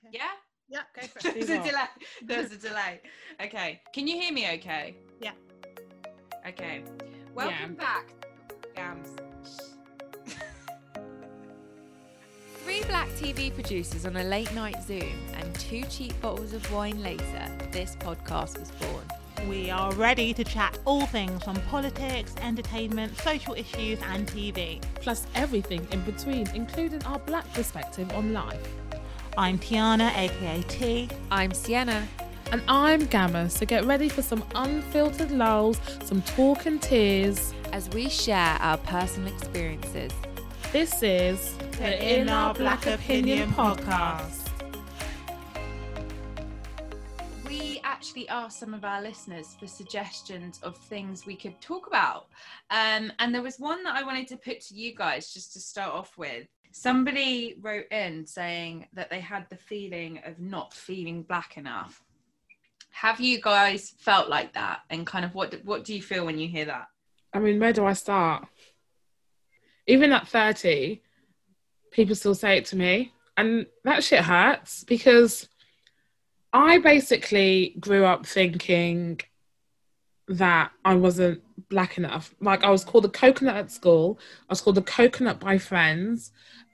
Okay. Yeah? Yeah, go for it. There's a delay. Okay. Can you hear me okay? Yeah. Okay. Welcome back, Gams. Three black TV producers on a late night Zoom and 2 cheap bottles of wine later, this podcast was born. We are ready to chat all things from politics, entertainment, social issues and TV. Plus everything in between, including our black perspective on life. I'm Tiana, aka T. I'm Sienna. And I'm Gamma, so get ready for some unfiltered lulls, some talk and tears. As we share our personal experiences. This is the In Our Black Opinion podcast. We actually asked some of our listeners for suggestions of things we could talk about. And there was one that I wanted to put to you guys just to start off with. Somebody wrote in saying that they had the feeling of not feeling black enough. Have you guys felt like that? And kind of what do you feel when you hear that? I mean, where do I start? Even at 30, people still say it to me. And that shit hurts because I basically grew up thinking that I wasn't black enough. Like, I was called a coconut at school. I was called a coconut by friends.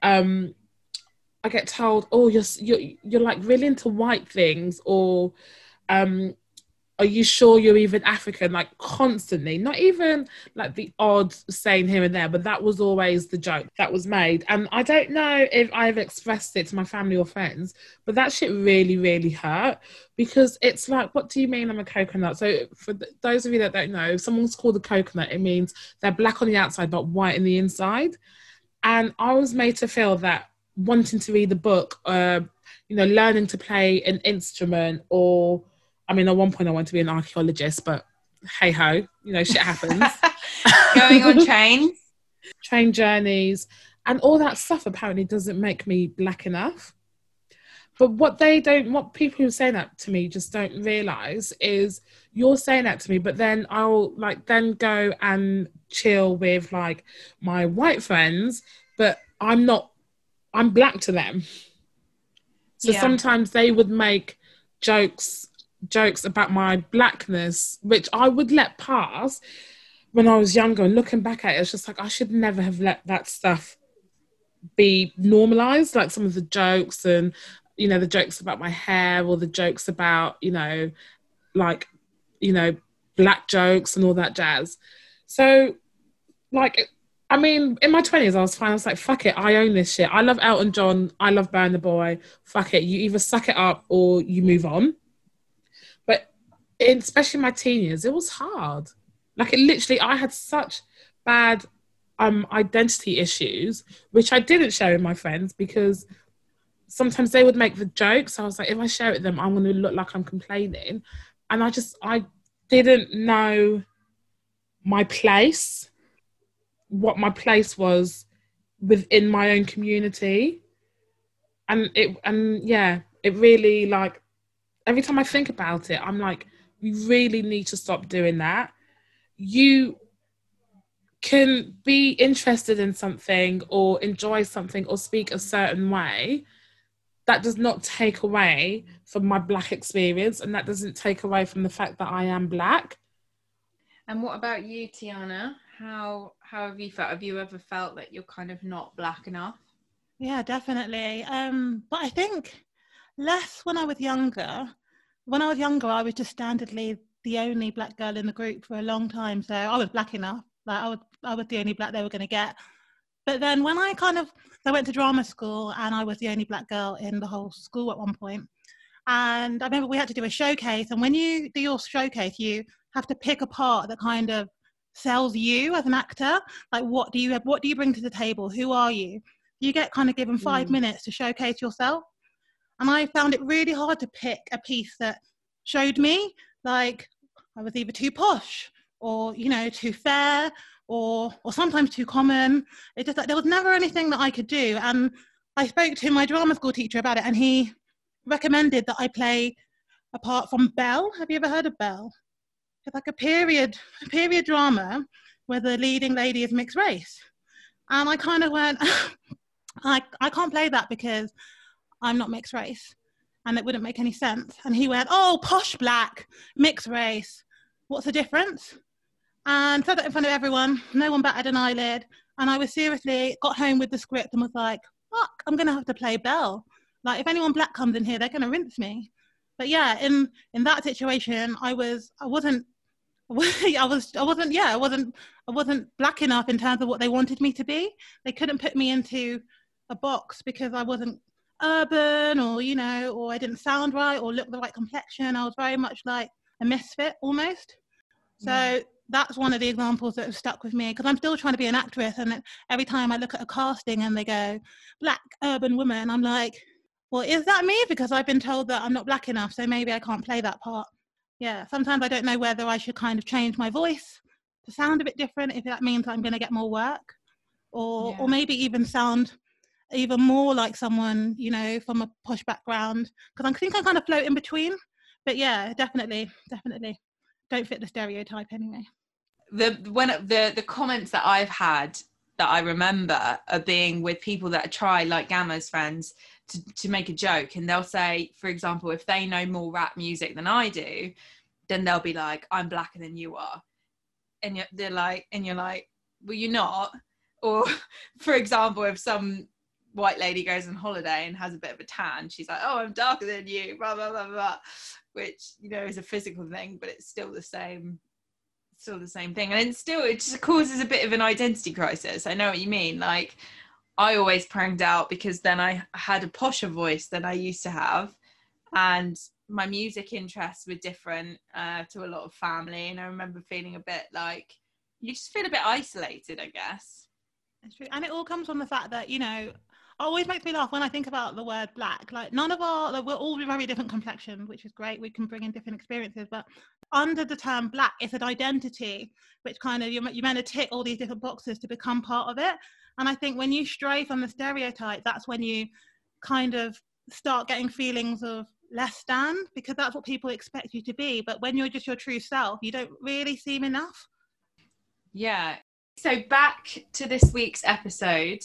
I get told, oh, you're like really into white things, or are you sure you're even African? Like, constantly. Not even like the odd saying here and there, but that was always the joke that was made. And I don't know if I've expressed it to my family or friends, but that shit really, really hurt, because it's like, what do you mean I'm a coconut? So for those of you that don't know, if someone's called a coconut, it means they're black on the outside but white in the inside. And I was made to feel that wanting to read a book, learning to play an instrument, or I mean, at one point I wanted to be an archaeologist, but hey ho, shit happens. Going on train journeys, and all that stuff apparently doesn't make me black enough. But what people who say that to me just don't realise is you're saying that to me, but then I'll then go and chill with like my white friends, but I'm black to them. So sometimes they would make jokes about my blackness, which I would let pass when I was younger. And looking back at it, it's just like, I should never have let that stuff be normalized. Like some of the jokes and, the jokes about my hair, or the jokes about, black jokes and all that jazz. So I mean, in my 20s, I was fine. I was like, fuck it, I own this shit. I love Elton John. I love Burna Boy. Fuck it. You either suck it up or you move on. But especially in my teen years, it was hard. Like, it literally, I had such bad identity issues, which I didn't share with my friends because sometimes they would make the jokes. I was like, if I share it with them, I'm going to look like I'm complaining. And I didn't know my place, what my place was within my own community. And it really, like, every time I think about it, I'm like, we really need to stop doing that. You can be interested in something or enjoy something or speak a certain way. That does not take away from my black experience, and that doesn't take away from the fact that I am black. And what about you, Tiana? How have you felt? Have you ever felt that you're kind of not black enough? Yeah, definitely. But I think less when I was younger. When I was younger, I was just standardly the only black girl in the group for a long time. So I was black enough. Like I was the only black they were going to get. But then when I went to drama school, and I was the only black girl in the whole school at one point. And I remember we had to do a showcase. And when you do your showcase, you have to pick a part that kind of sells you as an actor. Like, what do you bring to the table? Who are you? You get kind of given 5 minutes to showcase yourself. And I found it really hard to pick a piece that showed me, like, I was either too posh or, too fair or sometimes too common. It just, like, there was never anything that I could do. And I spoke to my drama school teacher about it, and he recommended that I play a part from Belle. Have you ever heard of Belle? It's like a period drama where the leading lady is mixed race. And I kind of went, I can't play that because I'm not mixed race. and it wouldn't make any sense. And he went, oh, posh black, mixed race, what's the difference? And said that in front of everyone. No one batted an eyelid. And I was seriously, got home with the script and was like, fuck, I'm going to have to play Belle. Like, if anyone black comes in here, they're going to rinse me. But yeah, in that situation, I wasn't black enough in terms of what they wanted me to be. They couldn't put me into a box because I wasn't urban, or, you know, or I didn't sound right or look the right complexion. I was very much like a misfit almost. So that's one of the examples that have stuck with me, because I'm still trying to be an actress, and every time I look at a casting and they go black urban woman, I'm like, well, is that me? Because I've been told that I'm not black enough, so maybe I can't play that part. Yeah, sometimes I don't know whether I should kind of change my voice to sound a bit different, if that means I'm going to get more work, or maybe even sound even more like someone, you know, from a posh background, because I think I kind of float in between. But yeah, definitely don't fit the stereotype anyway. The comments that I've had that I remember are being with people that try, like Gamma's friends, to make a joke, and they'll say, for example, if they know more rap music than I do, then they'll be like, I'm blacker than you are, and you're like, well, you're not. Or for example, if some white lady goes on holiday and has a bit of a tan, she's like, oh, I'm darker than you, blah blah blah blah, which, you know, is a physical thing, but it's still the same thing, and it just causes a bit of an identity crisis. I know what you mean. Like, I always pranged out because then I had a posher voice than I used to have, and my music interests were different to a lot of family, and I remember feeling a bit like, you just feel a bit isolated, I guess. That's true. And it all comes from the fact that, you know, always makes me laugh when I think about the word black. Like, we're all very different complexions, which is great. We can bring in different experiences, but under the term black, it's an identity, which kind of, you're meant to tick all these different boxes to become part of it. And I think when you stray from the stereotype, that's when you kind of start getting feelings of less than, because that's what people expect you to be. But when you're just your true self, you don't really seem enough. Yeah. So back to this week's episode.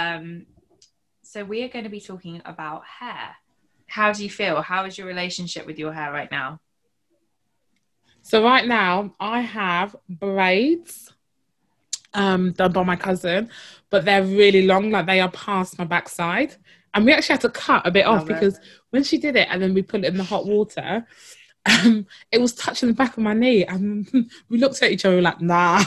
So we are going to be talking about hair. How do you feel? How is your relationship with your hair right now? So right now I have braids done by my cousin, but they're really long, like they are past my backside. And we actually had to cut a bit off because when she did it and then we put it in the hot water, it was touching the back of my knee, and we looked at each other like, nah,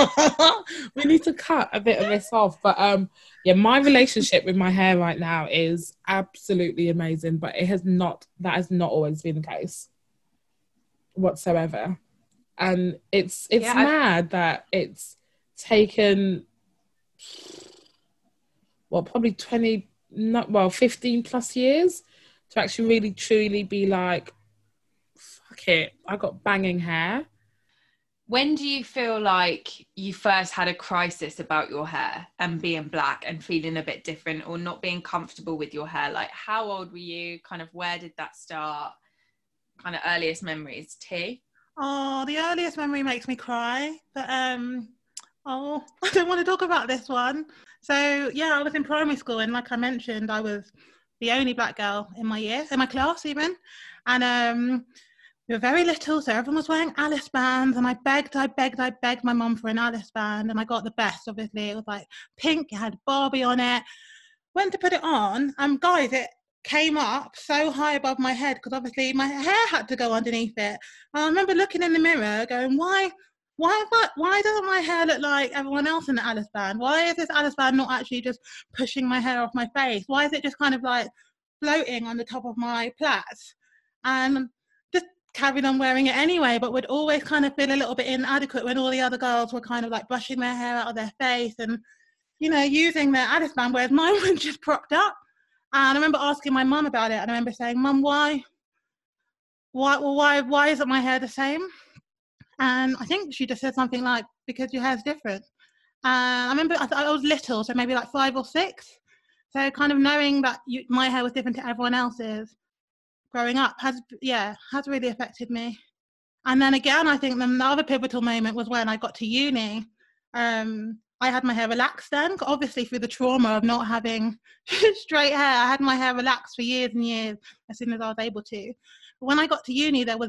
we need to cut a bit of this off. But yeah, my relationship with my hair right now is absolutely amazing, but that has not always been the case whatsoever. And it's mad that it's taken probably 15 plus years to actually really truly be like, fuck it, I got banging hair. When do you feel like you first had a crisis about your hair and being black and feeling a bit different, or not being comfortable with your hair? Like, how old were you? Kind of, where did that start? Kind of earliest memories, T? Oh, the earliest memory makes me cry. But I don't want to talk about this one. So yeah, I was in primary school, and like I mentioned, I was the only black girl in my class even. And we were very little, so everyone was wearing Alice bands, and I begged my mum for an Alice band, and I got the best, obviously. It was like pink, it had Barbie on it. Went to put it on, and guys, it came up so high above my head, because obviously my hair had to go underneath it. And I remember looking in the mirror going, why doesn't my hair look like everyone else in the Alice band? Why is this Alice band not actually just pushing my hair off my face? Why is it just kind of like floating on the top of my plaits? And just carried on wearing it anyway, but would always kind of feel a little bit inadequate when all the other girls were kind of like brushing their hair out of their face and, you know, using their Alice band, whereas mine was just propped up. And I remember asking my mum about it, and I remember saying, Mum, why isn't my hair the same? And I think she just said something like, because your hair's different. And I remember I was little, so maybe like 5 or 6. So kind of knowing that my hair was different to everyone else's growing up has really affected me. And then again, I think the other pivotal moment was when I got to uni. I I had my hair relaxed then, obviously through the trauma of not having straight hair. I had my hair relaxed for years and years as soon as I was able to. But when I got to uni, there was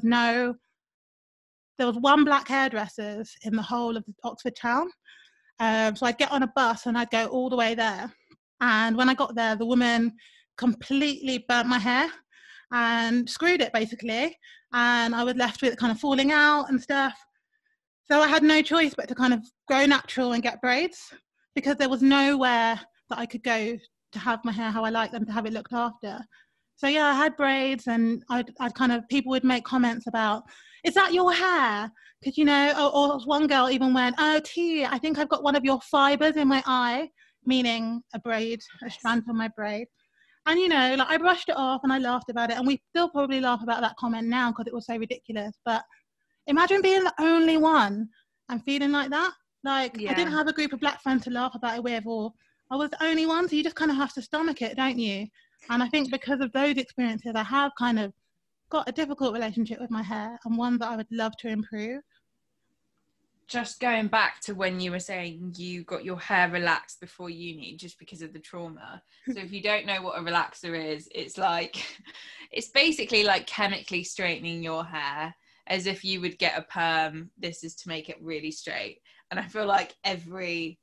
one black hairdresser in the whole of Oxford town. So I'd get on a bus and I'd go all the way there. And when I got there, the woman completely burnt my hair and screwed it basically. And I was left with it kind of falling out and stuff. So I had no choice but to kind of go natural and get braids, because there was nowhere that I could go to have my hair how I like them, to have it looked after. So yeah, I had braids, and I'd kind of, people would make comments about, is that your hair? Because, you know, or one girl even went, oh, T, I think I've got one of your fibers in my eye, meaning a braid, a strand on my braid. And, you know, like, I brushed it off and I laughed about it. And we still probably laugh about that comment now because it was so ridiculous. But imagine being the only one and feeling like that. Like, I didn't have a group of black friends to laugh about it with, or I was the only one. So you just kind of have to stomach it, don't you? And I think because of those experiences, I have kind of got a difficult relationship with my hair, and one that I would love to improve. Just going back to when you were saying you got your hair relaxed before uni just because of the trauma. So if you don't know what a relaxer is, it's basically like chemically straightening your hair as if you would get a perm. This is to make it really straight. And I feel like every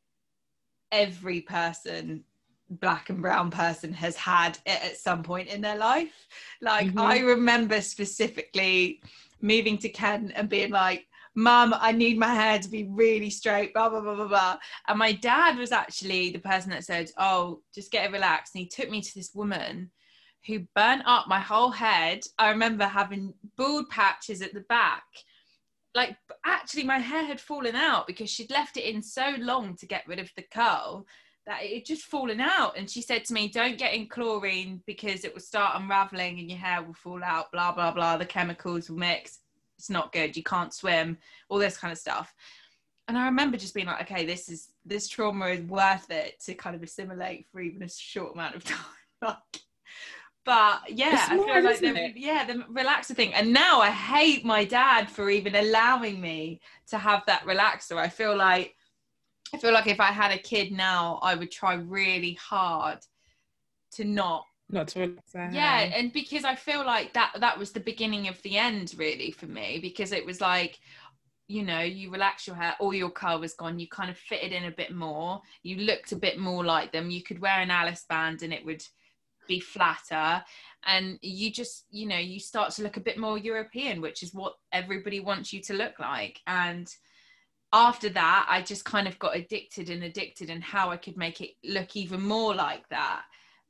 person, black and brown person, has had it at some point in their life. Like, I remember specifically moving to Kent and being like, Mum, I need my hair to be really straight, blah, blah, blah, blah, blah. And my dad was actually the person that said, oh, just get it relaxed. And he took me to this woman who burnt up my whole head. I remember having bald patches at the back. Like, actually, my hair had fallen out because she'd left it in so long to get rid of the curl that it had just fallen out. And she said to me, don't get in chlorine because it will start unraveling and your hair will fall out, blah, blah, blah. The chemicals will mix. It's not good. You can't swim, all this kind of stuff. And I remember just being like, okay, this trauma is worth it to kind of assimilate for even a short amount of time. But yeah, I feel like the relaxer thing. And now I hate my dad for even allowing me to have that relaxer. I feel like if I had a kid now, I would try really hard to not to relax their hair. Yeah, and because I feel like that was the beginning of the end really for me, because it was like, you know, you relax your hair, all your curl was gone, you kind of fitted in a bit more, you looked a bit more like them, you could wear an Alice band and it would be flatter, and you just, you know, you start to look a bit more European, which is what everybody wants you to look like. And after that, I just kind of got addicted and how I could make it look even more like that.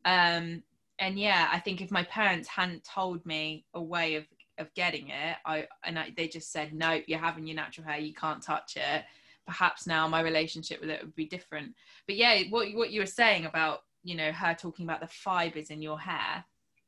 And yeah, I think if my parents hadn't told me a way of getting it, they just said, no, you're having your natural hair, you can't touch it, perhaps now my relationship with it would be different. But yeah, what you were saying about, you know, her talking about the fibers in your hair,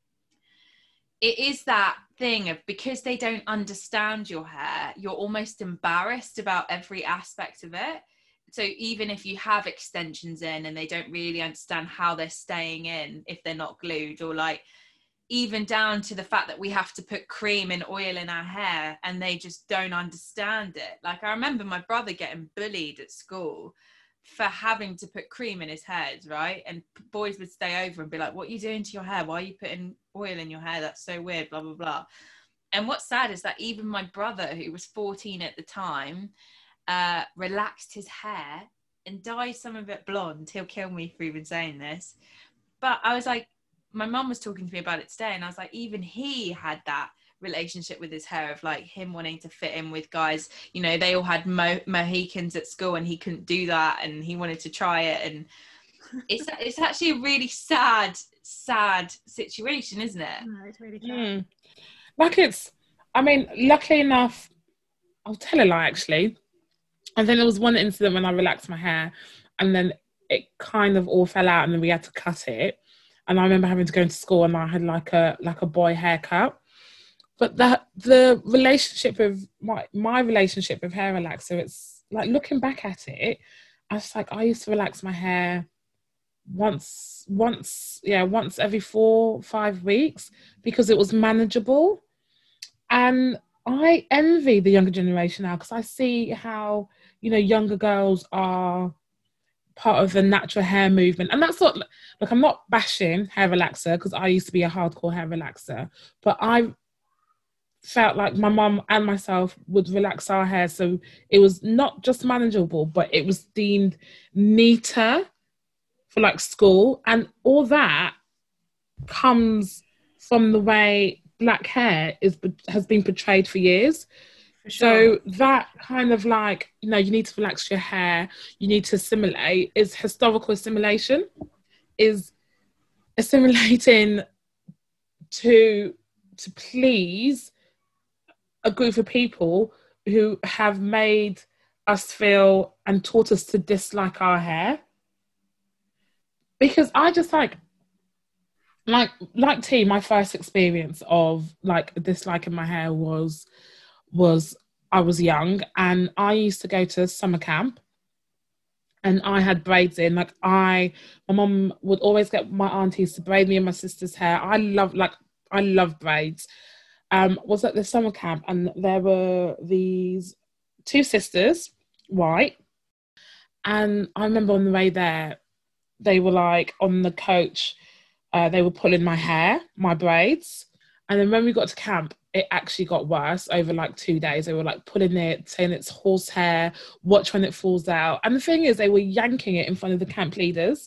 it is that thing of, because they don't understand your hair, you're almost embarrassed about every aspect of it. So even if you have extensions in and they don't really understand how they're staying in if they're not glued, or like even down to the fact that we have to put cream and oil in our hair and they just don't understand it. Like, I remember my brother getting bullied at school for having to put cream in his head, right? And boys would stay over and be like, what are you doing to your hair? Why are you putting oil in your hair? That's so weird, blah, blah, blah. And what's sad is that even my brother, who was 14 at the time, relaxed his hair and dyed some of it blonde. He'll kill me for even saying this, but I was like, my mum was talking to me about it today, and I was like, even he had that relationship with his hair of like him wanting to fit in with guys, you know, they all had Mohicans at school and he couldn't do that, and he wanted to try it. And it's actually a really sad situation, isn't it? No, it's really sad. Like, it's, I mean, luckily enough, I'll tell a lie actually. And then there was one incident when I relaxed my hair, and then it kind of all fell out, and then we had to cut it. And I remember having to go into school, and I had like a boy haircut. But the relationship with my relationship with hair relaxer, it's like, looking back at it, I was like, I used to relax my hair once every 4-5 weeks because it was manageable. And I envy the younger generation now, because I see how, you know, younger girls are part of the natural hair movement. And that's not, look, I'm not bashing hair relaxer because I used to be a hardcore hair relaxer, but I felt like my mum and myself would relax our hair so it was not just manageable, but it was deemed neater for like school. And all that comes from the way black hair has been portrayed for years. For sure. So that kind of like, you know, you need to relax your hair, you need to assimilate, is historical assimilation, is assimilating to please a group of people who have made us feel and taught us to dislike our hair. Because I just like T, my first experience of like disliking my hair was I was young and I used to go to summer camp and I had braids in. Like my mum would always get my aunties to braid me and my sister's hair. I love braids. Was at the summer camp and there were these two sisters, white, and I remember on the way there, they were like on the coach, they were pulling my hair, my braids, and then when we got to camp, it actually got worse over like 2 days. They were like pulling it, saying it's horsehair, watch when it falls out. And the thing is, they were yanking it in front of the camp leaders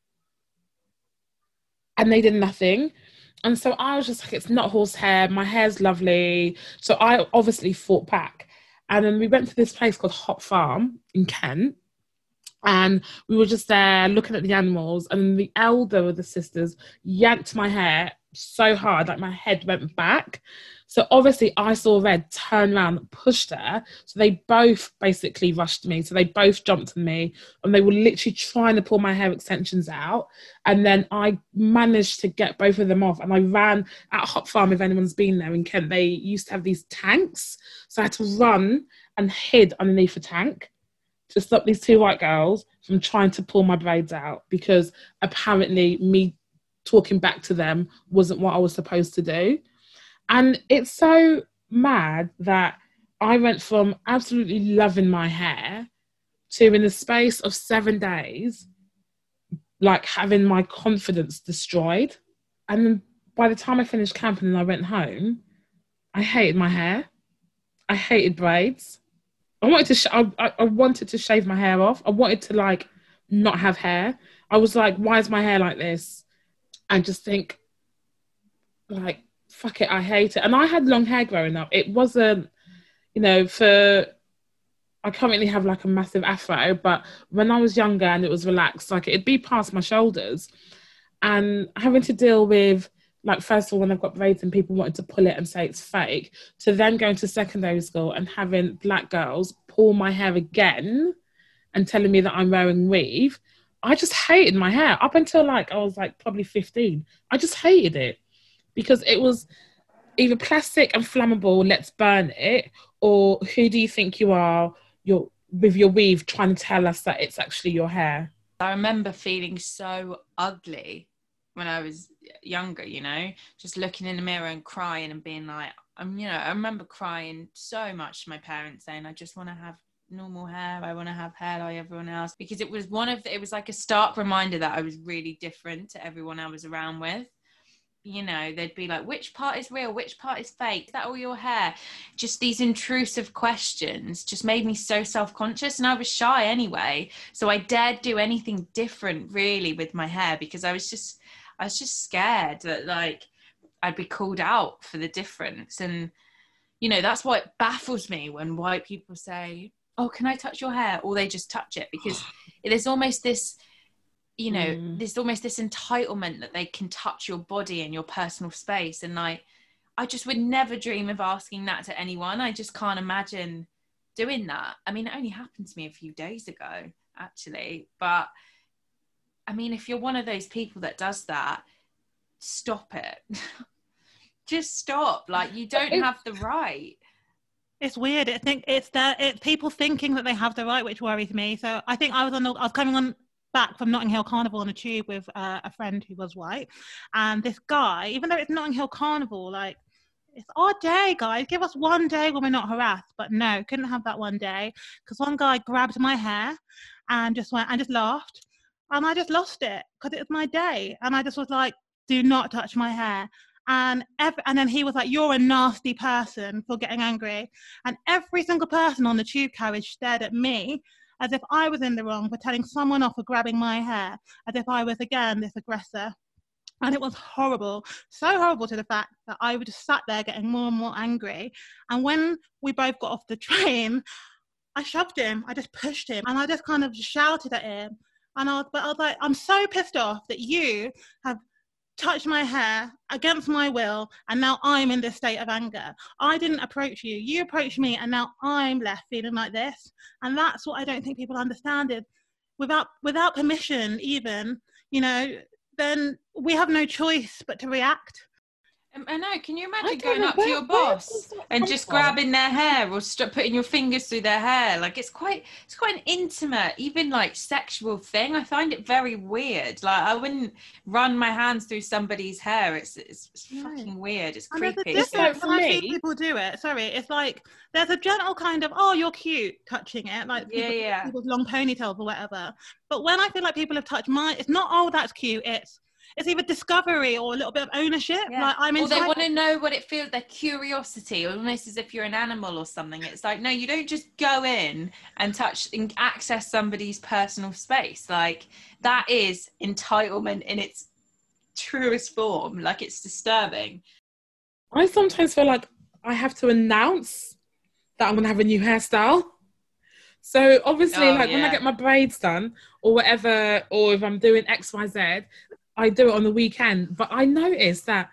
and they did nothing. And so I was just like, it's not horsehair, my hair's lovely. So I obviously fought back. And then we went to this place called Hop Farm in Kent. And we were just there looking at the animals. And the elder of the sisters yanked my hair so hard, like my head went back. So obviously I saw red, turned around, pushed her. So they both basically rushed me. So they both jumped on me and they were literally trying to pull my hair extensions out. And then I managed to get both of them off. And I ran at Hop Farm, if anyone's been there in Kent, they used to have these tanks. So I had to run and hid underneath a tank to stop these two white girls from trying to pull my braids out, because apparently me talking back to them wasn't what I was supposed to do. And it's so mad that I went from absolutely loving my hair to, in the space of 7 days, like having my confidence destroyed. And then by the time I finished camping and I went home, I hated my hair. I hated braids. I wanted to shave my hair off. I wanted to like not have hair. I was like, why is my hair like this? And just think like, fuck it, I hate it. And I had long hair growing up. It wasn't, you know, I currently have like a massive afro, but when I was younger and it was relaxed, like it'd be past my shoulders. And having to deal with, like, first of all, when I've got braids and people wanting to pull it and say it's fake, to then going to secondary school and having black girls pull my hair again and telling me that I'm wearing weave, I just hated my hair up until like I was like probably 15. I just hated it because it was either plastic and flammable, let's burn it, or who do you think you are, you're with your weave trying to tell us that it's actually your hair. I remember feeling so ugly when I was younger, you know, just looking in the mirror and crying and being like, I remember crying so much to my parents saying, I just want to have normal hair, I want to have hair like everyone else, because it was it was like a stark reminder that I was really different to everyone I was around with. You know, they'd be like, which part is real, which part is fake, is that all your hair? Just these intrusive questions just made me so self-conscious, and I was shy anyway, so I dared do anything different really with my hair because I was just scared that like I'd be called out for the difference. And you know, that's what baffles me when white people say, oh, can I touch your hair, or they just touch it, because there's almost this, you know, there's almost this entitlement that they can touch your body and your personal space. And like, I just would never dream of asking that to anyone. I just can't imagine doing that. I mean, it only happened to me a few days ago, actually. But I mean, if you're one of those people that does that, stop it. Just stop. Like, you don't have the right. It's weird. I think it's people thinking that they have the right, which worries me. So I think I was coming on back from Notting Hill Carnival on a tube with a friend who was white, and this guy, even though it's Notting Hill Carnival, like, it's our day, guys, give us one day when we're not harassed. But no, couldn't have that one day, because one guy grabbed my hair and just laughed. And I just lost it because it was my day. And I just was like, do not touch my hair. And then he was like, you're a nasty person for getting angry. And every single person on the tube carriage stared at me as if I was in the wrong for telling someone off for grabbing my hair, as if I was, again, this aggressor. And it was horrible, so horrible, to the fact that I was just sat there getting more and more angry. And when we both got off the train, I shoved him, I just pushed him, and I just kind of shouted at him. And I was like, I'm so pissed off that you have touched my hair against my will, and now I'm in this state of anger. I didn't approach you, you approached me, and now I'm left feeling like this. And that's what I don't think people understand, is without permission even, you know, then we have no choice but to react. I know. Can you imagine going up to your boss and just grabbing their hair or putting your fingers through their hair? Like, it's quite an intimate, even like sexual thing. I find it very weird. Like, I wouldn't run my hands through somebody's hair. It's fucking weird. It's creepy. It's like, when I see people do it, it's like there's a gentle kind of, oh, you're cute, touching it, like people's long ponytails or whatever. But when I feel like people have touched mine, it's not, oh, that's cute. It's either discovery or a little bit of ownership. Yeah. Like, or they want to know what it feels, their curiosity, almost as if you're an animal or something. It's like, no, you don't just go in and touch and access somebody's personal space. Like, that is entitlement in its truest form. Like, it's disturbing. I sometimes feel like I have to announce that I'm going to have a new hairstyle. So obviously, when I get my braids done or whatever, or if I'm doing X, Y, Z, I do it on the weekend. But I noticed that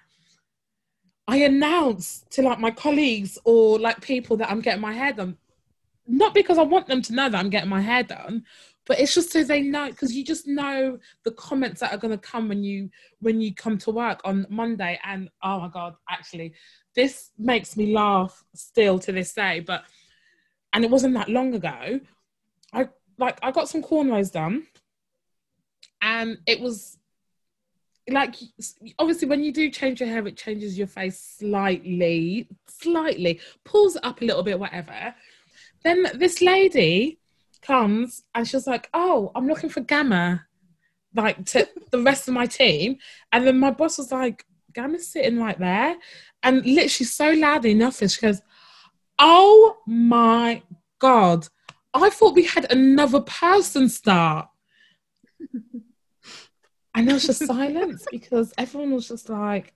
I announce to like my colleagues or like people that I'm getting my hair done, not because I want them to know that I'm getting my hair done, but it's just so they know, because you just know the comments that are going to come when you come to work on Monday. And oh my God, actually, this makes me laugh still to this day. And it wasn't that long ago. I got some cornrows done, and it was like, obviously when you do change your hair, it changes your face slightly, pulls it up a little bit, whatever. Then this lady comes and she was like, oh, I'm looking for Gamma, like, to the rest of my team. And then my boss was like, Gamma's sitting right there. And literally so loudly enough, she goes, oh my God, I thought we had another person start. And there was just silence because everyone was just like,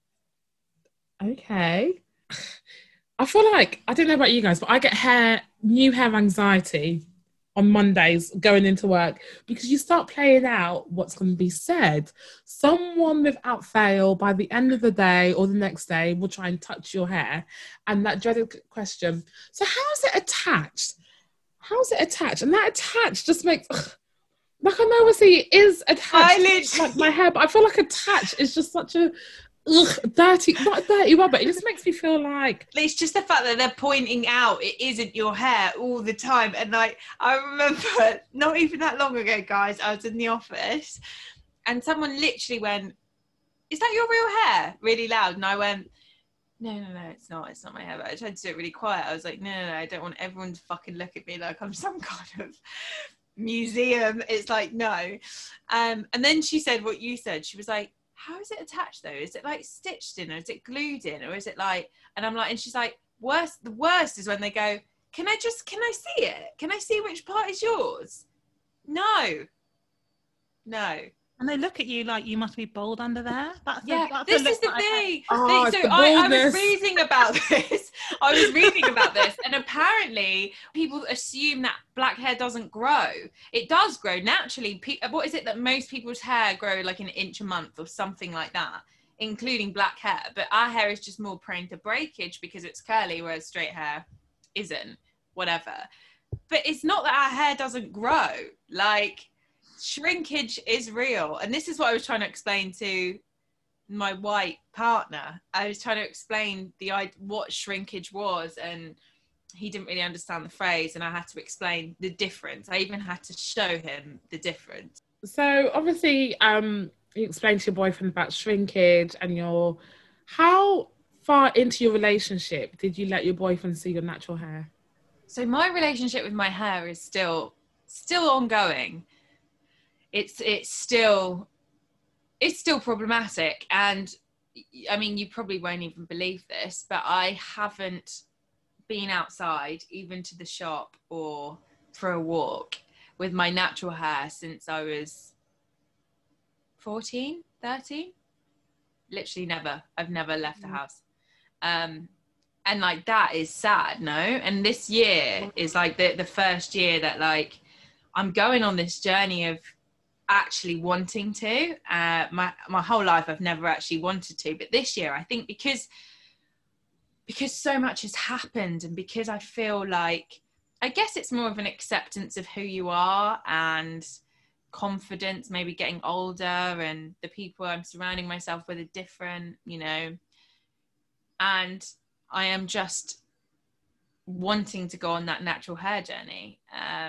okay. I feel like, I don't know about you guys, but I get new hair anxiety on Mondays going into work, because you start playing out what's going to be said. Someone without fail, by the end of the day or the next day, will try and touch your hair. And that dreaded question, so how's it attached? And that attached just makes... Like, I know obviously it is attached, like my hair, but I feel like attached is just such a dirty, not a dirty word, but it just makes me feel like... It's just the fact that they're pointing out it isn't your hair all the time. And like, I remember not even that long ago, guys, I was in the office and someone literally went, is that your real hair? Really loud. And I went, no, it's not my hair. But I tried to do it really quiet. I was like, no, I don't want everyone to fucking look at me like I'm some kind of museum. It's like, no. And then she said what you said. She was like, how is it attached though? Is it like stitched in, or is it glued in, or is it like... And I'm like, and she's like, the worst is when they go, can I see it? Can I see which part is yours? No. And they look at you like you must be bald under there. This is the thing. I was reading about this. And apparently people assume that black hair doesn't grow. It does grow naturally. What is it that most people's hair grow like an inch a month or something like that, including black hair? But our hair is just more prone to breakage because it's curly, whereas straight hair isn't. Whatever. But it's not that our hair doesn't grow. Like, shrinkage is real. And this is what I was trying to explain to my white partner. I was trying to explain what shrinkage was, and he didn't really understand the phrase, and I had to explain the difference. I even had to show him the difference. So obviously you explained to your boyfriend about shrinkage, and how far into your relationship did you let your boyfriend see your natural hair? So my relationship with my hair is still still ongoing. It's still problematic. And I mean, you probably won't even believe this, but I haven't been outside, even to the shop or for a walk, with my natural hair since I was 14, 13. Literally never. I've never left the house. And like, that is sad, no? And this year is like the first year that like I'm going on this journey of actually wanting to. My whole life I've never actually wanted to, but this year I think because so much has happened, and because I feel like, I guess it's more of an acceptance of who you are and confidence, maybe getting older, and the people I'm surrounding myself with are different, you know, and I am just wanting to go on that natural hair journey.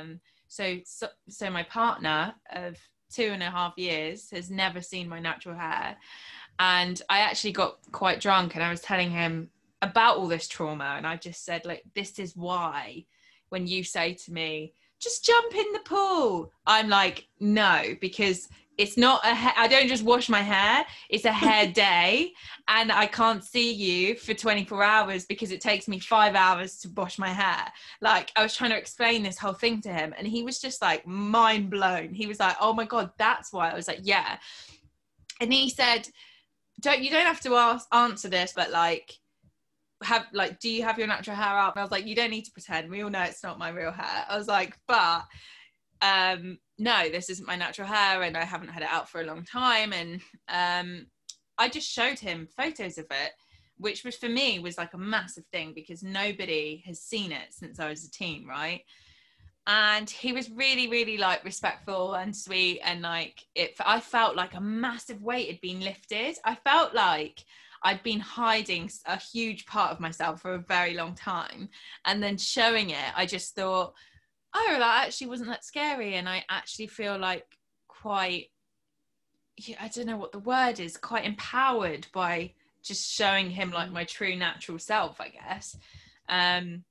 So my partner of 2.5 years has never seen my natural hair, and I actually got quite drunk and I was telling him about all this trauma, and I just said, like, this is why when you say to me, just jump in the pool, I'm like, no, because it's not I don't just wash my hair, it's a hair day, and I can't see you for 24 hours because it takes me 5 hours to wash my hair. Like, I was trying to explain this whole thing to him, and he was just like mind blown. He was like, oh my God, that's why. I was like, yeah. And he said, you don't have to answer this, but like, do you have your natural hair out? And I was like, you don't need to pretend, we all know it's not my real hair. I was like, but no, this isn't my natural hair, and I haven't had it out for a long time. And I just showed him photos of it, which was, for me, was like a massive thing, because nobody has seen it since I was a teen, right? And he was really, really like respectful and sweet, and like I felt like a massive weight had been lifted. I felt like I'd been hiding a huge part of myself for a very long time, and then showing it, I just thought, oh, that actually wasn't that scary. And I actually feel like quite, I don't know what the word is, quite empowered by just showing him like my true natural self, I guess. And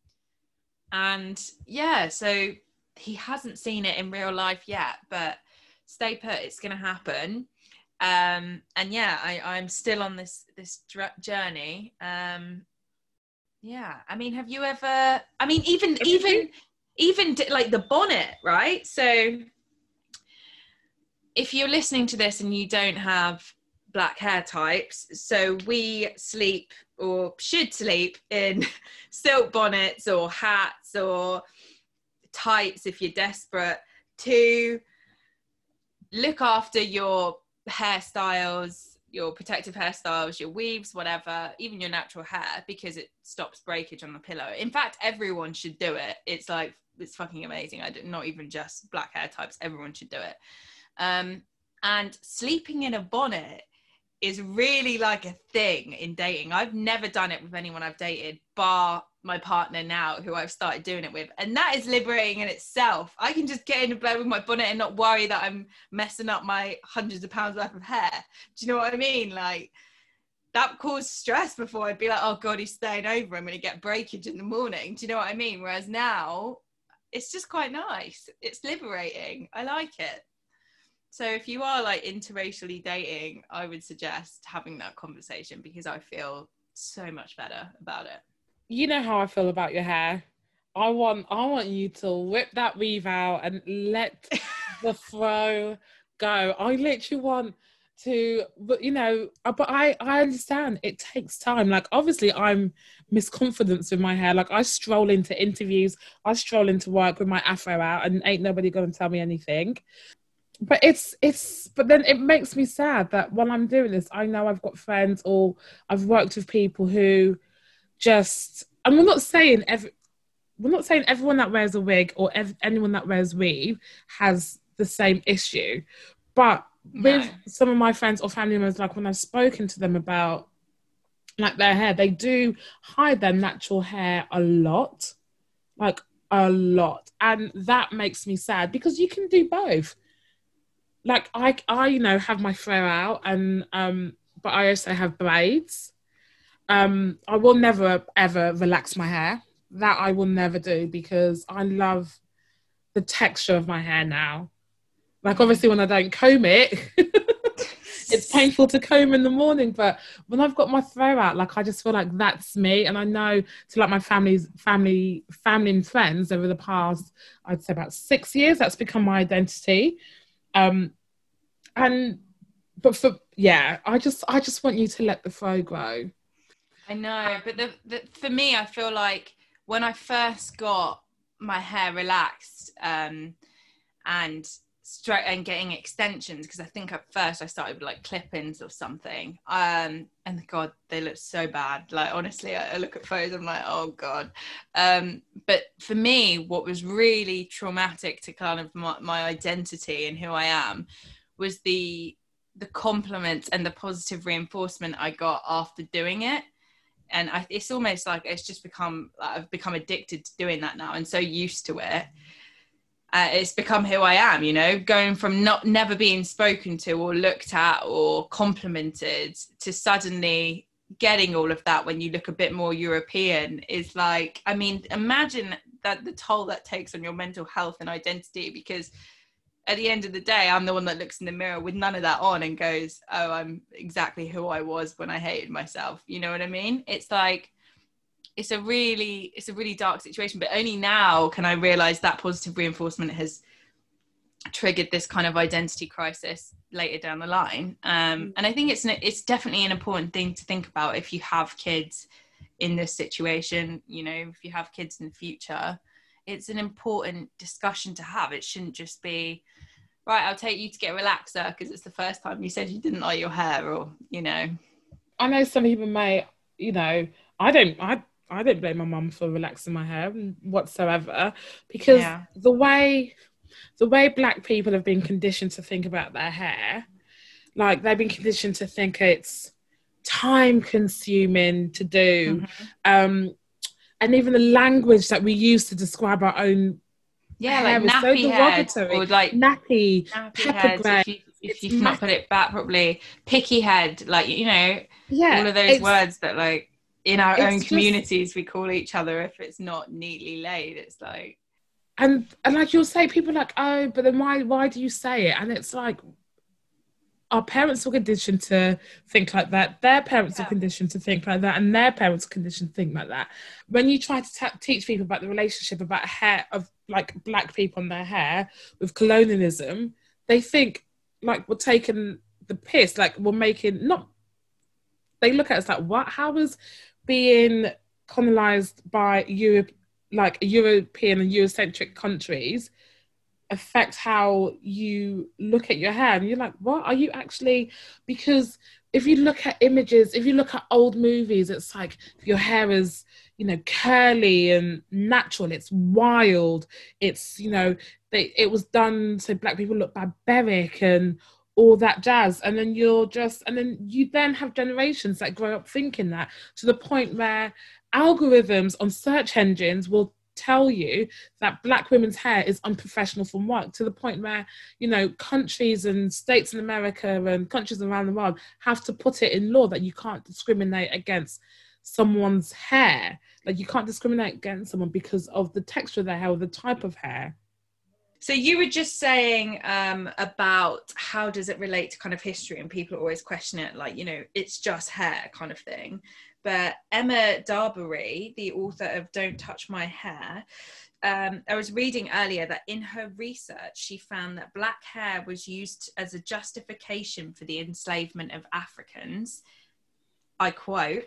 yeah, so he hasn't seen it in real life yet, but stay put, it's going to happen. And yeah, I'm still on this journey. Yeah, I mean, have you ever, I mean, even like the bonnet, right? So if you're listening to this and you don't have black hair types, so we sleep, or should sleep, in silk bonnets or hats or tights if you're desperate, to look after your hairstyles, your protective hairstyles, your weaves, whatever, even your natural hair, because it stops breakage on the pillow. In fact, everyone should do it. It's like, it's fucking amazing. Not even just black hair types, everyone should do it. And sleeping in a bonnet is really like a thing in dating. I've never done it with anyone I've dated, bar my partner now, who I've started doing it with, and that is liberating in itself. I can just get into bed with my bonnet and not worry that I'm messing up my hundreds of pounds worth of hair. Do you know what I mean? Like, that caused stress before. I'd be like, oh God, he's staying over, I'm going to get breakage in the morning. Do you know what I mean? Whereas now, it's just quite nice. It's liberating. I like it. So if you are like interracially dating, I would suggest having that conversation, because I feel so much better about it. You know how I feel about your hair. I want you to whip that weave out and let the throw go. I literally want to, but you know, but I understand it takes time. Like, obviously I'm misconfident with my hair. Like, I stroll into interviews, I stroll into work with my afro out, and ain't nobody gonna tell me anything. But but then it makes me sad that while I'm doing this, I know I've got friends, or I've worked with people who just, and we're not saying everyone that wears a wig or anyone that wears weave has the same issue, but with some of my friends or family members, like when I've spoken to them about like their hair, they do hide their natural hair a lot, and that makes me sad, because you can do both. Like, I you know, have my fro out, and but I also have braids. I will never ever relax my hair. That I will never do, because I love the texture of my hair now. Like, obviously, when I don't comb it, it's painful to comb in the morning. But when I've got my throw out, like, I just feel like that's me. And I know to like my family and friends over the past, I'd say about 6 years, that's become my identity. I just want you to let the fro grow. I know, but for me, I feel like when I first got my hair relaxed and getting extensions, because I think at first I started with like clip-ins or something, and God, they look so bad. Like, honestly, I look at photos, I'm like, oh God. But for me, what was really traumatic to kind of my identity and who I am was the compliments and the positive reinforcement I got after doing it. And it's almost like I've become addicted to doing that now, and so used to it. It's become who I am, you know, going from never being spoken to or looked at or complimented to suddenly getting all of that when you look a bit more European is like, I mean, imagine that the toll that takes on your mental health and identity, because at the end of the day, I'm the one that looks in the mirror with none of that on and goes, oh, I'm exactly who I was when I hated myself. You know what I mean? It's like, it's a really dark situation, but only now can I realize that positive reinforcement has triggered this kind of identity crisis later down the line. And I think it's definitely an important thing to think about if you have kids in this situation. You know, if you have kids in the future, it's an important discussion to have. It shouldn't just be, right, I'll take you to get a relaxer because it's the first time you said you didn't like your hair, or, you know. I know some people may, you know, I don't blame my mum for relaxing my hair whatsoever, because the way Black people have been conditioned to think about their hair, like they've been conditioned to think it's time consuming to do. And even the language that we use to describe our own hair like is so nappy derogatory. head, or like nappy pepper head, grey. If you've not put it back properly, picky head, like, you know, all of those words that, like, in our own communities we call each other if it's not neatly laid. It's like, and like you'll say, people are like, oh, but then why do you say it? And it's like, our parents were conditioned to think like that, their parents were conditioned to think like that, and their parents were conditioned to think like that. When you try to teach people about the relationship about hair of like Black people and their hair with colonialism, they think like we're taking the piss, like we're making they look at us like, what? How is being colonized by Europe, like European and Eurocentric countries, affect how you look at your hair? And you're like, what are you actually? Because if you look at images, if you look at old movies, it's like your hair is, you know, curly and natural, it's wild, it's, you know, it was done so Black people look barbaric and all that jazz. And then you then have generations that grow up thinking that, to the point where algorithms on search engines will tell you that Black women's hair is unprofessional from work, to the point where, you know, countries and states in America and countries around the world have to put it in law that you can't discriminate against someone's hair. Like, you can't discriminate against someone because of the texture of their hair or the type of hair. So you were just saying about how does it relate to kind of history, and people always question it, like, you know, it's just hair kind of thing. But Emma Darbury, the author of Don't Touch My Hair, I was reading earlier that in her research, she found that Black hair was used as a justification for the enslavement of Africans. I quote,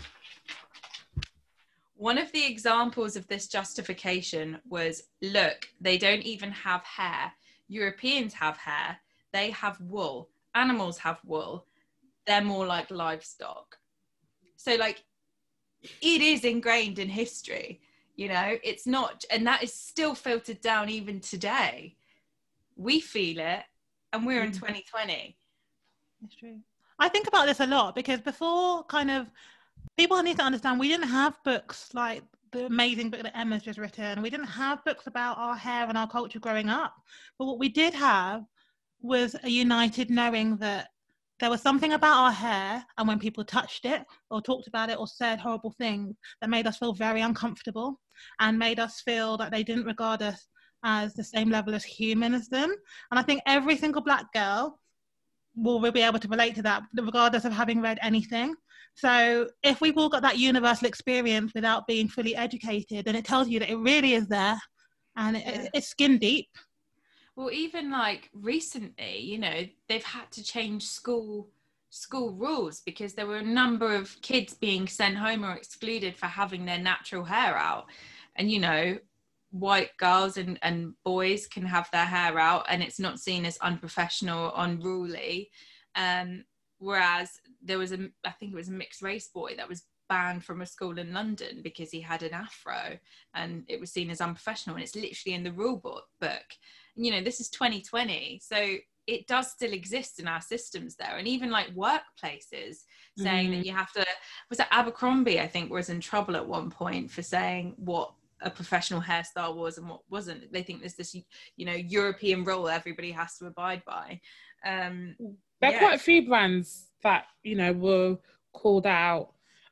"One of the examples of this justification was, look, they don't even have hair. Europeans have hair. They have wool. Animals have wool. They're more like livestock." So, like, it is ingrained in history, you know, it's not, and that is still filtered down even today. We feel it, and we're in 2020. It's true. I think about this a lot, because before, kind of, people need to understand, we didn't have books like the amazing book that Emma's just written. We didn't have books about our hair and our culture growing up. But what we did have was a united knowing that there was something about our hair, and when people touched it or talked about it or said horrible things, that made us feel very uncomfortable and made us feel that they didn't regard us as the same level as human as them. And I think every single black girl will be able to relate to that, regardless of having read anything. So if we've all got that universal experience without being fully educated, then it tells you that it really is there, and it's skin deep. Well, even like recently, you know, they've had to change school rules because there were a number of kids being sent home or excluded for having their natural hair out. And, you know, white girls and boys can have their hair out and it's not seen as unprofessional, unruly. Whereas there was I think it was a mixed race boy that was banned from a school in London because he had an afro and it was seen as unprofessional, and it's literally in the rule book. You know, this is 2020, so it does still exist in our systems there. And even like workplaces saying that you have to, was it Abercrombie, I think, was in trouble at one point for saying what a professional hairstyle was and what wasn't. They think there's this, you know, European rule everybody has to abide by. There are quite a few brands that, you know, were called out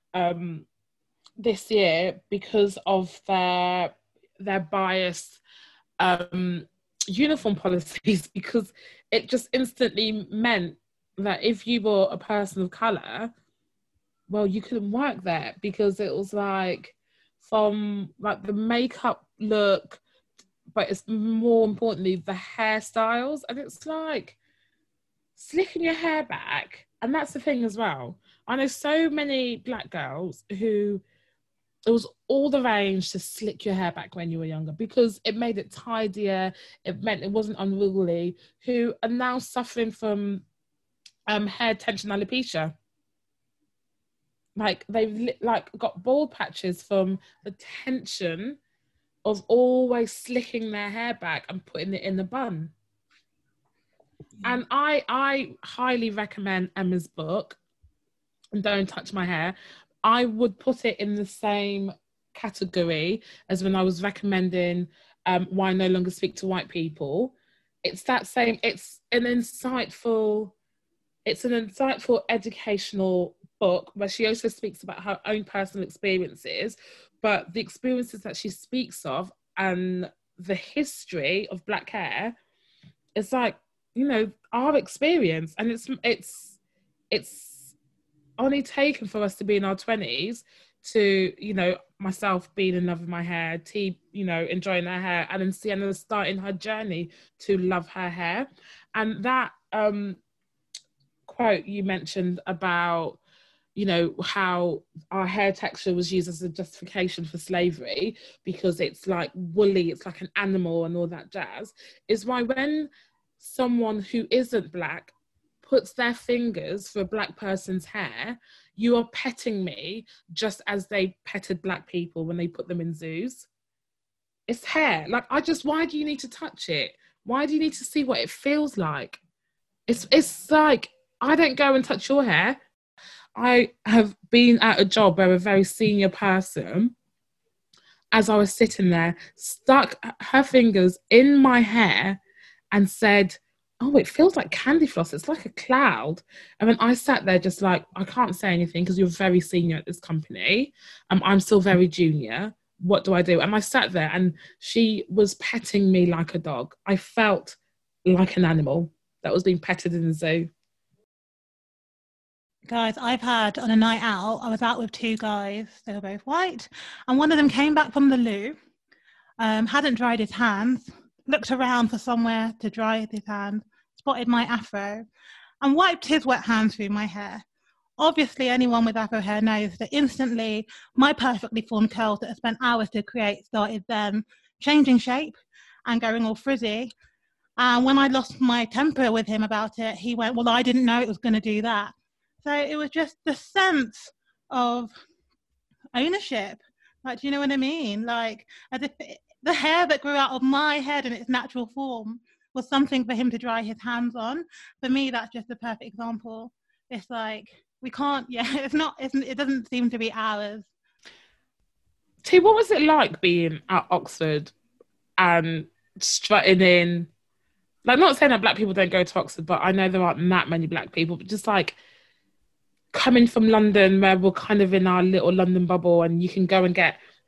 this year because of their biased uniform policies, because it just instantly meant that if you were a person of colour, well, you couldn't work there, because it was like, from like the makeup look, but it's more importantly the hairstyles. And it's like slicking your hair back. And that's the thing as well. I know so many black girls who it was all the rage to slick your hair back when you were younger because it made it tidier. It meant it wasn't unruly, who are now suffering from hair tension alopecia. Like they've like got bald patches from the tension of always slicking their hair back and putting it in the bun. And I highly recommend Emma's book, and Don't Touch My Hair. I would put it in the same category as when I was recommending Why I No Longer Speak to White People. It's that same, it's an insightful educational book where she also speaks about her own personal experiences, but the experiences that she speaks of and the history of black hair, it's like, you know, our experience. And it's only taken for us to be in our 20s to, you know, myself being in love with my hair, T, you know, enjoying her hair, and then Sienna starting her journey to love her hair. And that quote you mentioned about, you know, how our hair texture was used as a justification for slavery because it's like woolly, it's like an animal and all that jazz, is why when someone who isn't black puts their fingers for a black person's hair, you are petting me just as they petted black people when they put them in zoos. It's hair. Like, why do you need to touch it? Why do you need to see what it feels like? It's like, I don't go and touch your hair. I have been at a job where a very senior person, as I was sitting there, stuck her fingers in my hair and said, "Oh, it feels like candy floss. It's like a cloud." And then I sat there just like, I can't say anything because you're very senior at this company. I'm still very junior. What do I do? And I sat there and she was petting me like a dog. I felt like an animal that was being petted in the zoo. Guys, I've had on a night out, I was out with two guys, they were both white, and one of them came back from the loo, hadn't dried his hands, looked around for somewhere to dry his hands, spotted my afro, and wiped his wet hands through my hair. Obviously, anyone with afro hair knows that instantly my perfectly formed curls that I spent hours to create started then changing shape and going all frizzy. And when I lost my temper with him about it, he went, "Well, I didn't know it was going to do that." So it was just the sense of ownership. Like, do you know what I mean? Like, as if the hair that grew out of my head in its natural form was something for him to dry his hands on. For me, that's just a perfect example. It's like, we can't, it doesn't seem to be ours. T, what was it like being at Oxford and strutting in? Like, not saying that black people don't go to Oxford, but I know there aren't that many black people, but just like, coming from London where we're kind of in our little London bubble and you can go and get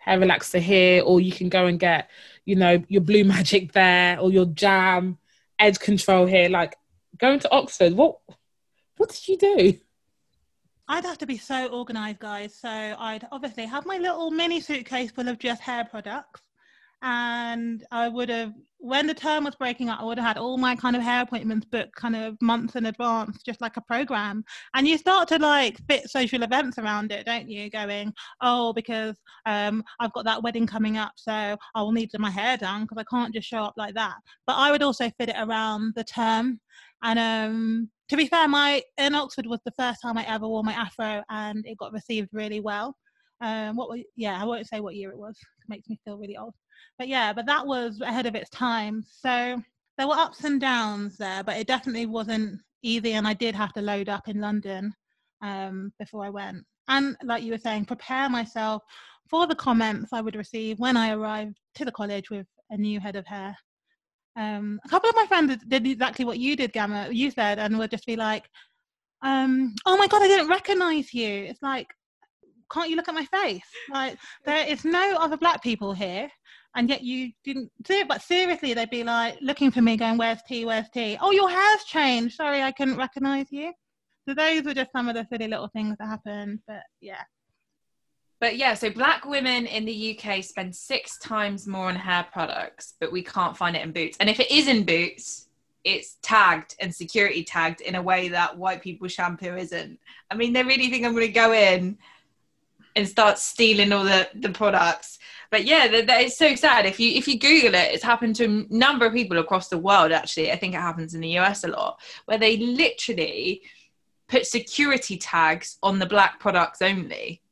hair relaxer here, or you can go and get, you know, your Blue Magic there, or your Jam edge control here. Like, going to Oxford, what did you do? I'd have to be so organised, guys. So I'd obviously have my little mini suitcase full of just hair products. And I would have, when the term was breaking up, I would have had all my kind of hair appointments booked kind of months in advance, just like a program. And you start to like fit social events around it, don't you? Going, oh, because I've got that wedding coming up, so I will need my hair done because I can't just show up like that. But I would also fit it around the term. And to be fair, in Oxford was the first time I ever wore my afro, and it got received really well. I won't say what year it was. It makes me feel really old. But that was ahead of its time. So there were ups and downs there, but it definitely wasn't easy. And I did have to load up in London before I went. And like you were saying, prepare myself for the comments I would receive when I arrived to the college with a new head of hair. A couple of my friends did exactly what you did, Gamma, you said, and would just be like, oh my God, I didn't recognize you. It's like, can't you look at my face? Like, there is no other black people here, and yet you didn't do it. But seriously, they'd be like looking for me, going, where's tea, where's tea? Oh, your hair's changed. Sorry, I couldn't recognize you. So those were just some of the silly little things that happened. But yeah, so black women in the UK spend 6 times more on hair products, but we can't find it in Boots. And if it is in Boots, it's tagged and security tagged in a way that white people shampoo isn't. I mean, they really think I'm going to go in and start stealing all the products. But yeah, that is so sad. If you Google it, it's happened to a number of people across the world, actually. I think it happens in the US a lot, where they literally put security tags on the black products only.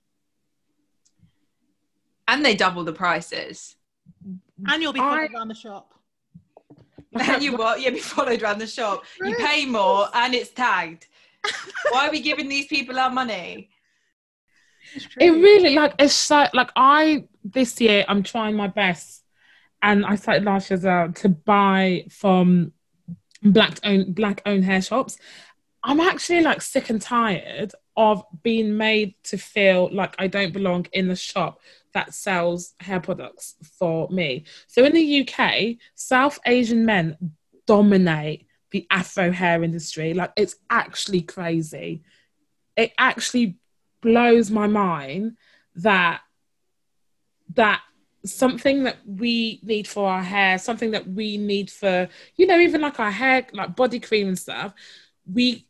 And they double the prices. And you'll be followed around the shop. And you what? You'll be followed around the shop. You pay more and it's tagged. Why are we giving these people our money? It really, it's so, this year I'm trying my best, and I started last year as well, to buy from black owned hair shops. I'm actually sick and tired of being made to feel like I don't belong in the shop that sells hair products for me. So in the UK, South Asian men dominate the Afro hair industry. It's actually crazy. It actually blows my mind that something that we need for our hair, something that we need for, even our hair, body cream and stuff, we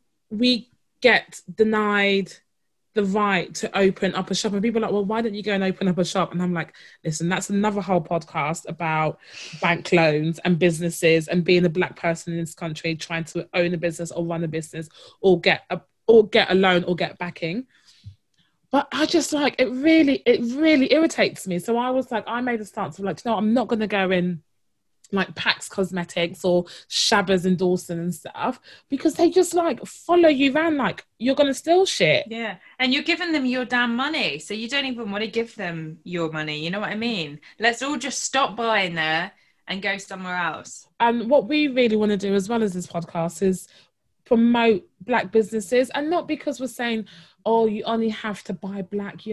get denied the right to open up a shop. And people are like, well, why don't you go and open up a shop? And I'm like, listen, that's another whole podcast about bank loans and businesses and being a black person in this country trying to own a business or run a business or get a loan or get backing. But I just it really irritates me. So I was I made a stance of I'm not going to go in Pax Cosmetics or Shabbers and Dawson and stuff, because they just follow you around you're going to steal shit. Yeah. And you're giving them your damn money. So you don't even want to give them your money. You know what I mean? Let's all just stop buying there and go somewhere else. And what we really want to do as well as this podcast is promote black businesses, and not because we're saying, oh, you only have to buy black,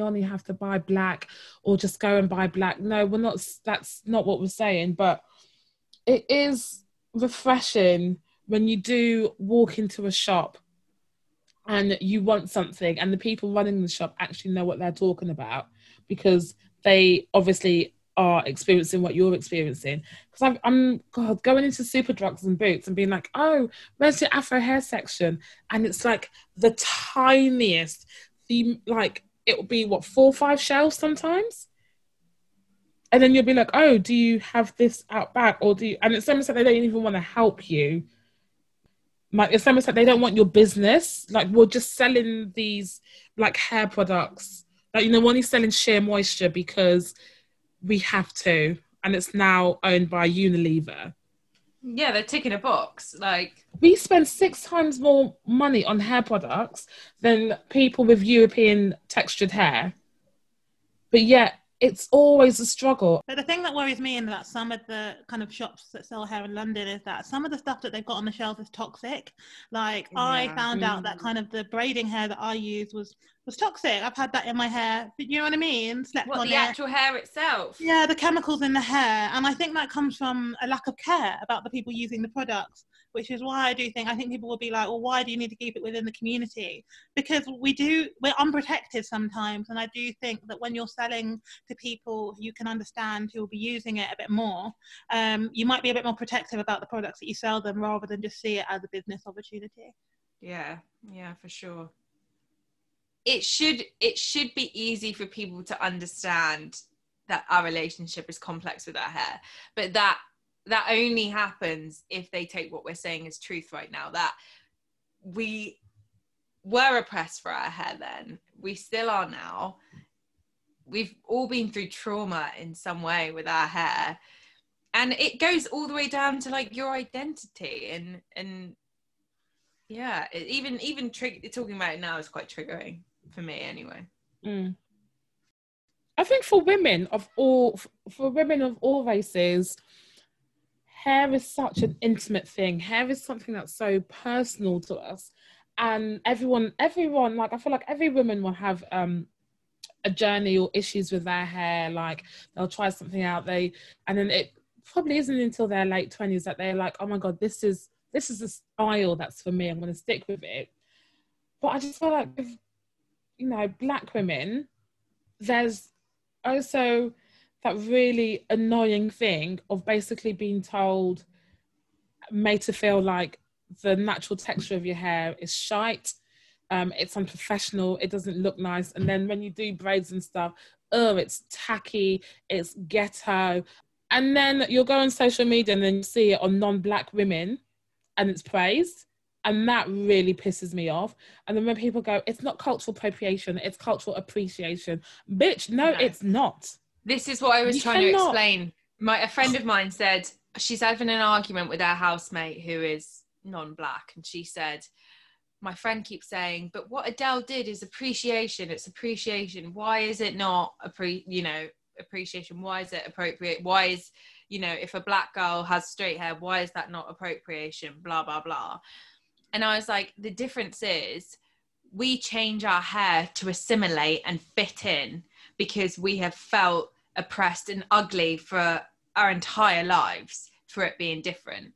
or just go and buy black. No, we're not. That's not what we're saying. But it is refreshing when you do walk into a shop and you want something and the people running the shop actually know what they're talking about, because they obviously are experiencing what you're experiencing. Because I'm going into Superdrugs and Boots and being oh, where's your Afro hair section? And it's the tiniest, it will be 4 or 5 shelves sometimes. And then you'll be oh, do you have this out back? Or do you? And it's almost they don't even want to help you. It's almost they don't want your business. We're just selling these hair products. We're only selling Sheer Moisture because we have to. And it's now owned by Unilever. Yeah, they're ticking a box. We spend 6 times more money on hair products than people with European textured hair. But yet, it's always a struggle. But the thing that worries me in that some of the kind of shops that sell hair in London is that some of the stuff that they've got on the shelves is toxic. Like I found out that kind of the braiding hair that I used was toxic. I've had that in my hair. You know what I mean? Slept on the actual hair itself? Yeah, the chemicals in the hair. And I think that comes from a lack of care about the people using the products, which is why I think people will be like, well, why do you need to keep it within the community? Because we're unprotected sometimes. And I do think that when you're selling to people who you can understand who will be using it a bit more, you might be a bit more protective about the products that you sell them rather than just see it as a business opportunity. Yeah, for sure. It should be easy for people to understand that our relationship is complex with our hair, but that only happens if they take what we're saying as truth right now, that we were oppressed for our hair then, we still are now. We've all been through trauma in some way with our hair, and it goes all the way down to like your identity and yeah, even talking about it now is quite triggering for me anyway. I think for women of all races, hair is such an intimate thing. Hair is something that's so personal to us, and everyone, like I feel like every woman will have a journey or issues with their hair. Like they'll try something out, and then it probably isn't until their late 20s that they're like, oh my god, this is a style that's for me, I'm going to stick with it. But I just feel like with, Black women, there's also that really annoying thing of basically being told, made to feel like the natural texture of your hair is shite, it's unprofessional, it doesn't look nice, and then when you do braids and stuff, it's tacky, it's ghetto, and then you'll go on social media and then you see it on non-Black women and it's praised, and that really pisses me off. And then when people go, it's not cultural appropriation, it's cultural appreciation. Bitch, no, it's not. This is what I was trying to explain. A friend of mine said she's having an argument with her housemate who is non-Black, and she said, my friend keeps saying, but what Adele did is appreciation, it's appreciation. Why is it not appreciation? Why is it appropriate? Why is, if a Black girl has straight hair, why is that not appropriation? Blah, blah, blah. And I was like, the difference is we change our hair to assimilate and fit in because we have felt oppressed and ugly for our entire lives for it being different.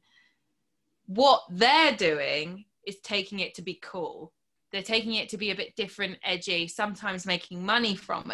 What they're doing is taking it to be cool. They're taking it to be a bit different, edgy, sometimes making money from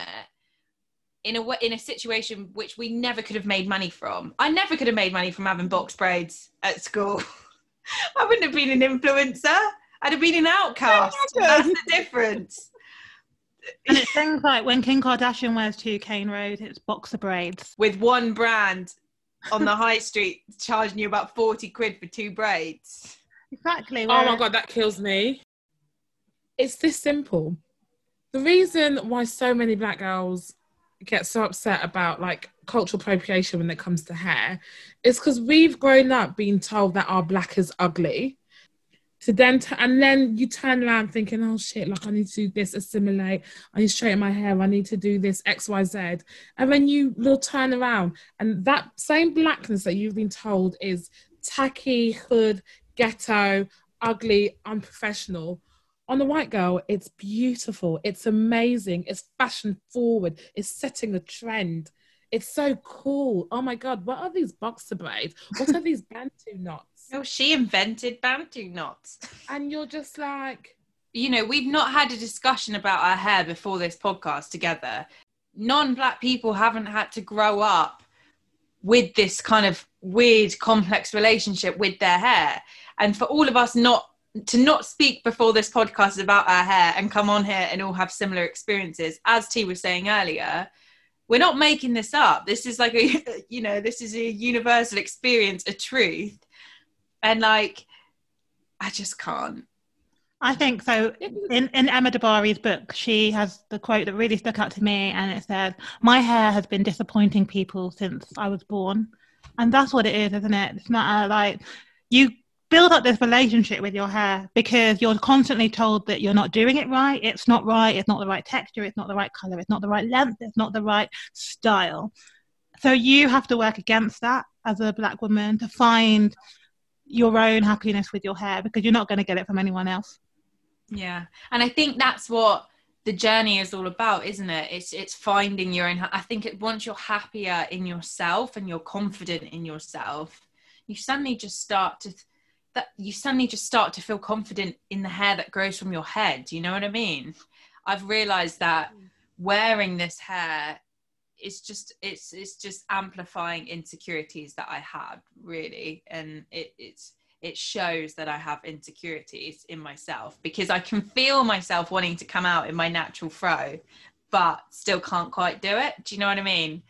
it in a situation which we never could have made money from. I never could have made money from having box braids at school. I wouldn't have been an influencer. I'd have been an outcast. That's the difference. And it's things like when Kim Kardashian wears 2 Cane Road, it's boxer braids. With one brand on the high street charging you about 40 quid for 2 braids. Exactly. Oh my god, that kills me. It's this simple. The reason why so many Black girls get so upset about like cultural appropriation when it comes to hair is because we've grown up being told that our Black is ugly. And then you turn around thinking, oh shit, like I need to do this, assimilate, I need to straighten my hair, I need to do this, X, Y, Z. And then you'll turn around and that same Blackness that you've been told is tacky, hood, ghetto, ugly, unprofessional. On the white girl, it's beautiful, it's amazing, it's fashion forward, it's setting a trend. It's so cool. Oh my God, what are these boxer braids? What are these Bantu knots? Oh, she invented Bantu knots. And you're just like... we've not had a discussion about our hair before this podcast together. Non-Black people haven't had to grow up with this kind of weird, complex relationship with their hair. And for all of us not speak before this podcast about our hair and come on here and all have similar experiences, as T was saying earlier, we're not making this up. This is like this is a universal experience, a truth. And like, I just can't. I think so. In Emma Dabari's book, she has the quote that really stuck out to me, and it said, "My hair has been disappointing people since I was born," and that's what it is, isn't it? It's not like you build up this relationship with your hair, because you're constantly told that you're not doing it right. It's not right. It's not the right texture. It's not the right color. It's not the right length. It's not the right style. So you have to work against that as a Black woman to find your own happiness with your hair, because you're not going to get it from anyone else. Yeah. And I think that's what the journey is all about, isn't it? It's finding your own. I think once you're happier in yourself and you're confident in yourself, you suddenly just start to feel confident in the hair that grows from your head. You know what I mean? I've realized that wearing this hair is just it's just amplifying insecurities that I had, really, and it shows that I have insecurities in myself, because I can feel myself wanting to come out in my natural fro, but still can't quite do it. Do you know what I mean?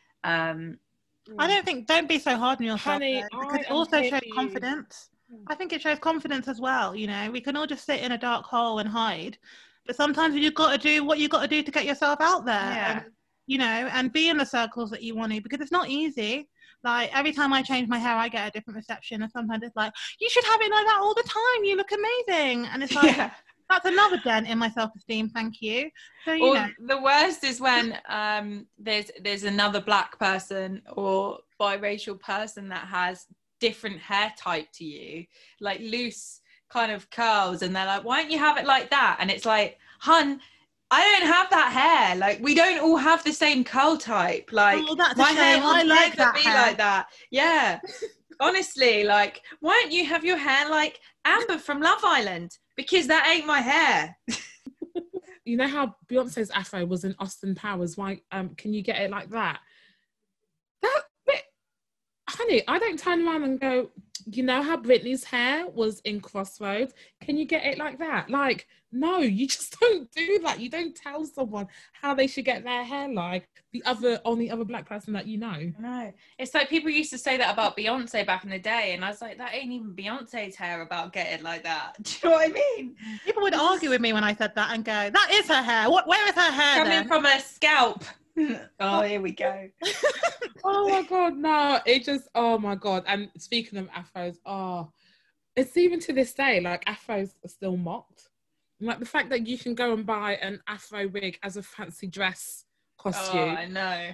Don't be so hard on yourself, Honey, because it also shows confidence. I think it shows confidence as well. You know, we can all just sit in a dark hole and hide, but sometimes you've got to do what you've got to do to get yourself out there. Yeah. And, you know, and be in the circles that you want to, because it's not easy. Like, every time I change my hair, I get a different reception, and sometimes it's like, you should have it like that all the time, you look amazing. And it's like, that's another dent in my self-esteem, thank you. So, you know. The worst is when there's another Black person or biracial person that has different hair type to you, like loose kind of curls, and they're like, why don't you have it like that? And it's like, hun, I don't have that hair. Like, we don't all have the same curl type. Like, that's my a hair shame. will I like never that be hair. like that. Yeah. Honestly, like, why don't you have your hair like Amber from Love Island? Because that ain't my hair. You know how Beyonce's afro was in Austin Powers? Why can you get it like that? That bit, honey, I don't turn around and go, you know how Britney's hair was in Crossroads? Can you get it like that? Like, no, you just don't do that. You don't tell someone how they should get their hair like the only other Black person that you know. No, it's like people used to say that about Beyonce back in the day, and I was like, that ain't even Beyonce's hair about getting like that. Do you know what I mean? People would argue with me when I said that and go, that is her hair. Where is her hair Coming then? from a scalp. Oh, here we go. Oh my God, no, oh my God. And speaking of afros, it's even to this day, like, afros are still mocked. Like, the fact that you can go and buy an afro wig as a fancy dress costume. Oh, I know.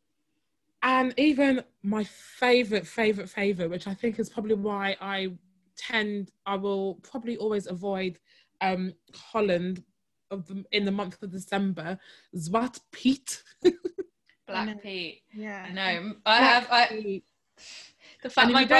And even my favourite, which I think is probably why I will probably always avoid Holland in the month of December, Zwart Piet. Black Pete. Yeah. I know. The fact my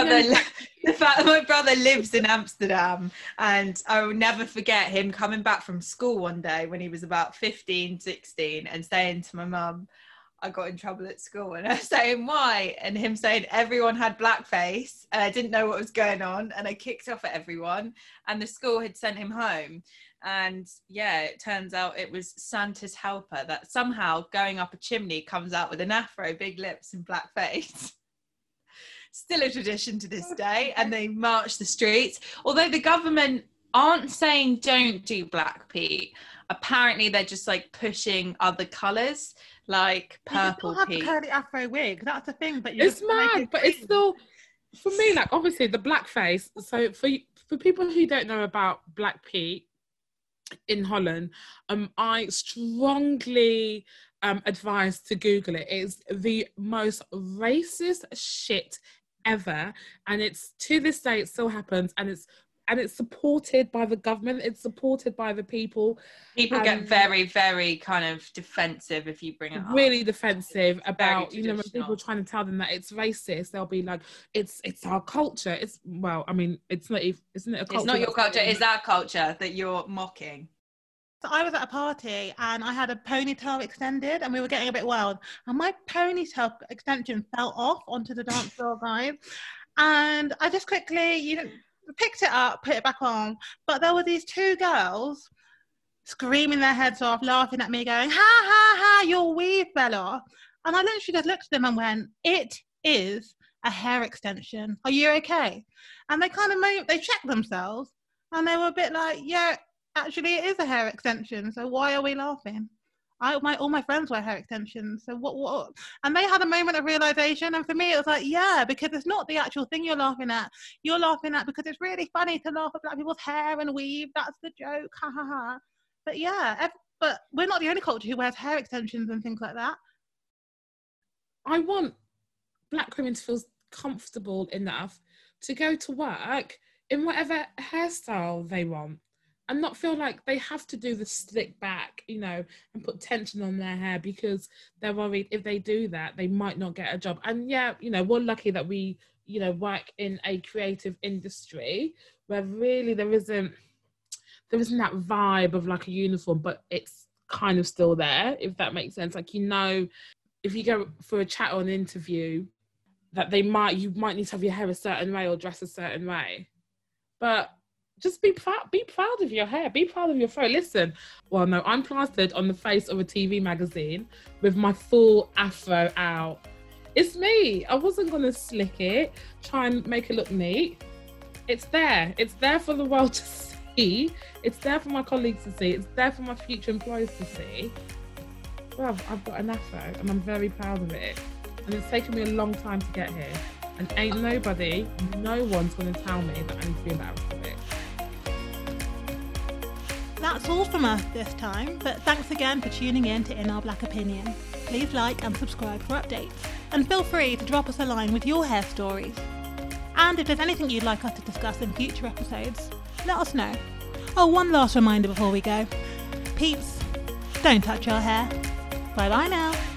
brother lives in Amsterdam, and I will never forget him coming back from school one day when he was about 15, 16, and saying to my mum, I got in trouble at school, and I was saying, why? And him saying everyone had blackface and I didn't know what was going on, and I kicked off at everyone, and the school had sent him home. And yeah, it turns out it was Santa's helper that somehow going up a chimney comes out with an afro, big lips and black face. Still a tradition to this day, and they march the streets. Although the government aren't saying don't do Black Pete, apparently they're just like pushing other colours, like purple you Pete. still have the curly afro wig, that's the thing. But It's mad, but it's still, for me, like, obviously the blackface. So for people who don't know about Black Pete in Holland, I strongly advise to Google it. It's the most racist shit ever, and it's, to this day, it still happens, and it's supported by the government, it's supported by the people. People get very, very kind of defensive if you bring it up. Really defensive about, very you know, when people are trying to tell them that it's racist, they'll be like, it's our culture. It's, well, I mean, isn't it a culture? It's not your culture, it's our culture that you're mocking. So I was at a party and I had a ponytail extended, and we were getting a bit wild, and my ponytail extension fell off onto the dance floor, guys. And I just quickly, picked it up, put it back on. But there were these two girls screaming their heads off, laughing at me, going, ha, ha, ha, your weave fell off. And I literally just looked at them and went, it is a hair extension. Are you okay? And they kind of they checked themselves, and they were a bit like, yeah, actually, it is a hair extension, so why are we laughing? All my friends wear hair extensions. So what? And they had a moment of realization. And for me, it was like, yeah, because it's not the actual thing you're laughing at. You're laughing at because it's really funny to laugh at black people's hair and weave. That's the joke. Ha ha ha. But yeah, but we're not the only culture who wears hair extensions and things like that. I want black women to feel comfortable enough to go to work in whatever hairstyle they want and not feel like they have to do the slick back, you know, and put tension on their hair because they're worried if they do that, they might not get a job. And yeah, you know, we're lucky that we, you know, work in a creative industry where really there isn't that vibe of like a uniform, but it's kind of still there, if that makes sense. Like, you know, if you go for a chat or an interview, that you might need to have your hair a certain way or dress a certain way. But just be proud of your hair. Be proud of your fro. Listen, well, no, I'm plastered on the face of a TV magazine with my full afro out. It's me. I wasn't going to slick it, try and make it look neat. It's there. It's there for the world to see. It's there for my colleagues to see. It's there for my future employers to see. Well, I've got an afro and I'm very proud of it. And it's taken me a long time to get here. And ain't no one's going to tell me that I need to be embarrassed of it. That's all from us this time, but thanks again for tuning in to In Our Black Opinion. Please like and subscribe for updates, and feel free to drop us a line with your hair stories. And if there's anything you'd like us to discuss in future episodes, let us know. Oh, one last reminder before we go. Peeps, don't touch your hair. Bye bye now.